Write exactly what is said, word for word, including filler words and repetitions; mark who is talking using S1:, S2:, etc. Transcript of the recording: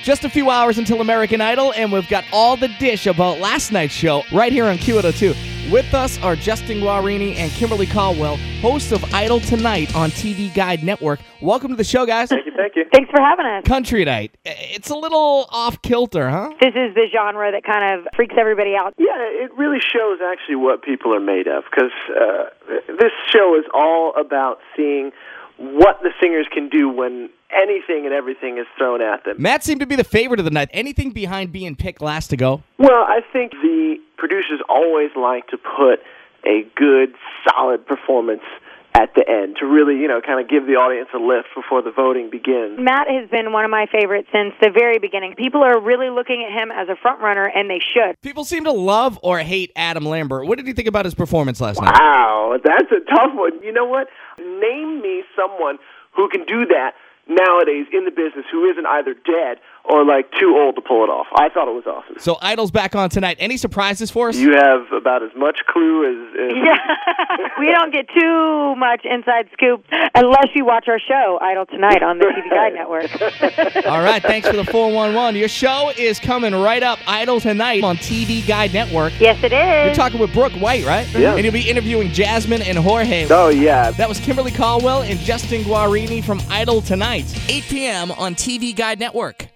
S1: Just a few hours until American Idol, and we've got all the dish about last night's show right here on Q eight oh two. With us are Justin Guarini and Kimberly Caldwell, hosts of Idol Tonight on T V Guide Network. Welcome to the show, guys.
S2: Thank you, thank you.
S3: Thanks for having us.
S1: Country Night. It's a little off-kilter, huh?
S3: This is the genre that kind of freaks everybody out.
S2: Yeah, it really shows actually what people are made of, because uh, this show is all about seeing what the singers can do when anything and everything is thrown at them.
S1: Matt seemed to be the favorite of the night. Anything behind being picked last to go?
S2: Well, I think the producers always like to put a good, solid performance at the end to really, you know, kind of give the audience a lift before the voting begins.
S3: Matt has been one of my favorites since the very beginning. People are really looking at him as a front runner, and they should.
S1: People seem to love or hate Adam Lambert. What did you think about his performance last night?
S2: Wow, that's a tough one. You know what? Name me someone who can do that nowadays in the business who isn't either dead or like too old to pull it off. I thought it was awesome.
S1: So Idol's back on tonight. Any surprises for us?
S2: You have about as much clue as... as
S3: Yeah, we don't get too much inside scoop unless you watch our show, Idol Tonight, on the T V Guide Network.
S1: All right, thanks for the four one one. Your show is coming right up, Idol Tonight on T V Guide Network.
S3: Yes, it is.
S1: You're talking with Brooke White, right?
S2: Yeah.
S1: And you'll be interviewing Jasmine and Jorge.
S2: Oh, yeah.
S1: That was Kimberly Caldwell and Justin Guarini from Idol Tonight, eight p.m. on T V Guide Network.